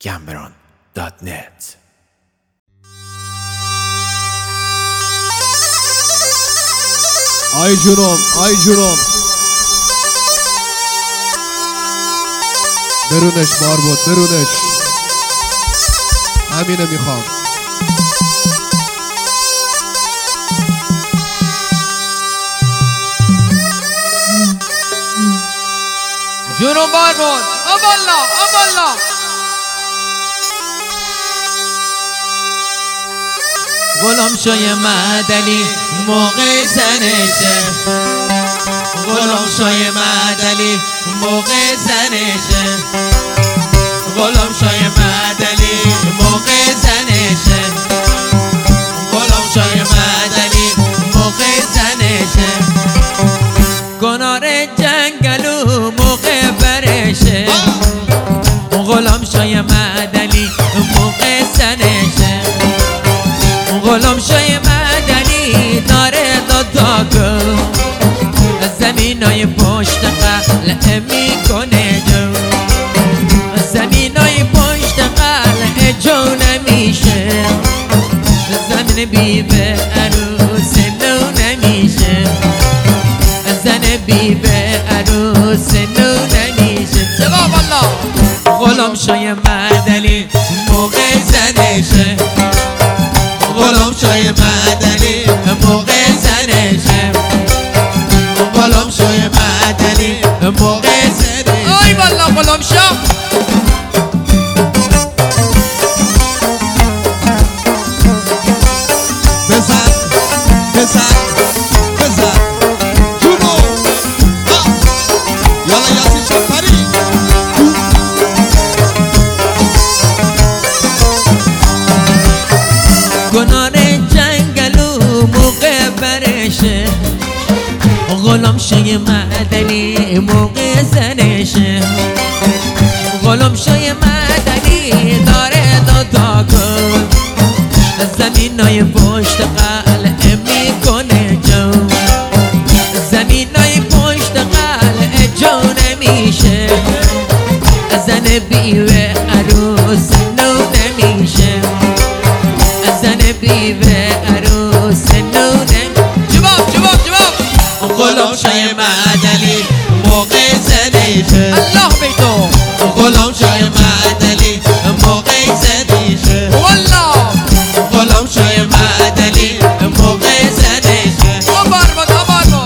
Gambron.net. آی جونم برونش بار بود برونش همینه میخوام جونم بار بود امالله غلام شای معدلی موقع زنشه غلام شای معدلی موقع زنشه غلام شای معدلی موقع زنشه غلام شای معدلی موقع زنشه کنار جنگلو موقع برشه غلام شای معدلی موقع زنشه غلام شای معدنی داره داداگو زمینای پشت قلعه میکنه جو زمینای پشت قلعه جو نمیشه زمین بیوه عروس نو نمیشه زن بیوه عروس نو نمیشه جواب الله غلام شای معدنی موقع زنشه غلام شای معدنی موقع زنشه غلام شای معدنی موقع زنشه آی والله غلام شا بزن جونو یالا یاسین شفری کنار جنگلو موقع برشه غلام شای معدنی موقع زنشه غلام شای معدنی داره دوتا کن زمینای پشت قلعه میکنه جو زمینای پشت قلعه جو نمیشه زن بیوه عروس نو نمیشه زن بیوه عروس نو جواب غلام شای معدلی موقع زنشه الله بیتو غلام شای معدلی موقع زنشه والله غلام شای معدلی موقع زنشه آبار بود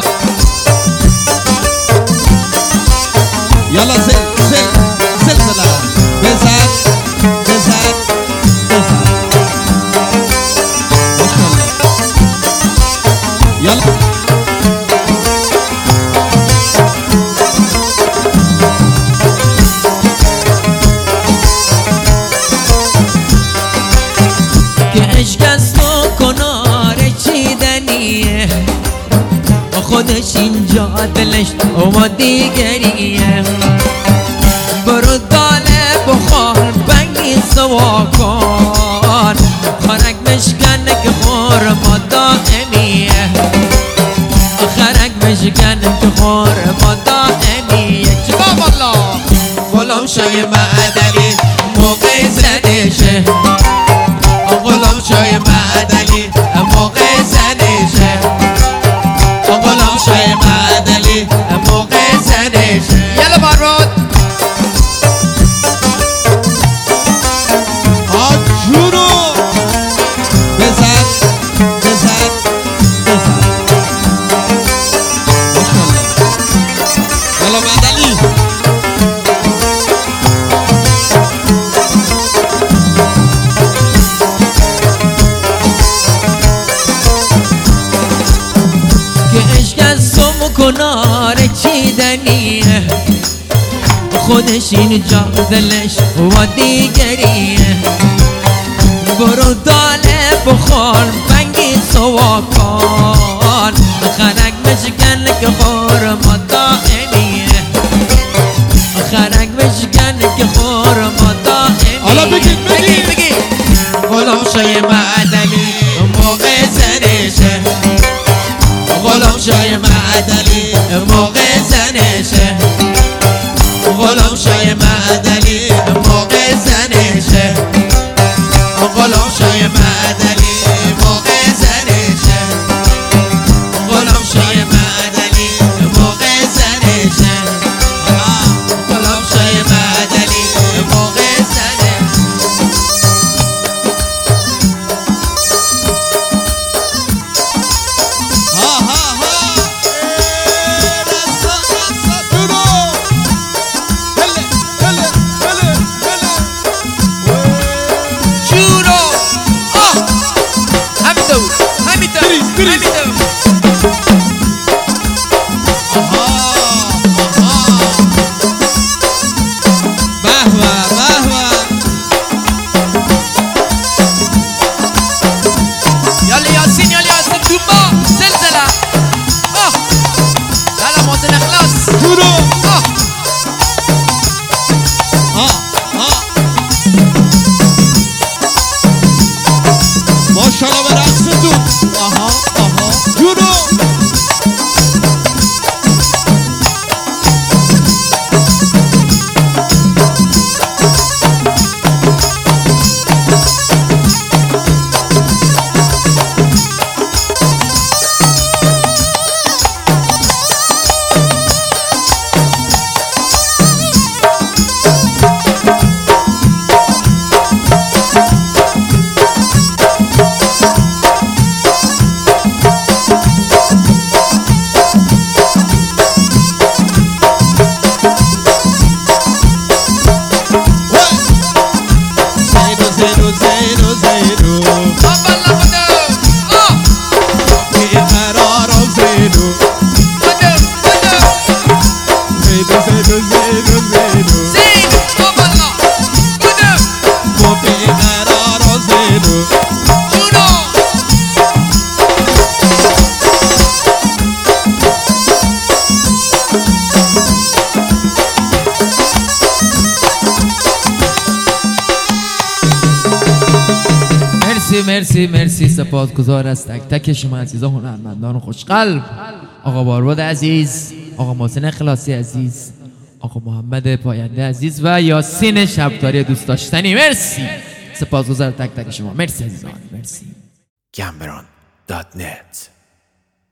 یالا زلزله بزن ماشاءالله یالا خودش اینجا دلش و دیگریه برو داله بخور بنگی سوا کن خرک مشکنه که خورما دائمیه خرک مشکنه که خورما دائمیه جواب الله غلام شای معدلی موقع زنشه غلام شای معدلی موقع زنشه غلام شای معدلی موقع زنشه یلا بارود جونو بزن ماشاءالله یالا معدلی کنار چیدنیه خودش اینجا دلش و دیگریه برو داله بخور بنگی سوا کن خرک مشکن که خورما دائمیه خرک مشکن که خورما دائمیه حالا بگی غلام شای معدلی موقع زنشه غلام شای معدلی موقع زنشه غلام شای معدلی موقع زنشه مرسی سپاسگزار از تک تک شما عزیزان هنرمندان خوشقلب. آقا بارود عزیز، آقا محسن اخلاصی عزیز، آقا محمد پاینده عزیز و یاسین شبداری دوست داشتنی. مرسی، سپاسگزار تک تک شما. مرسی عزیزان، مرسی. Gambron.net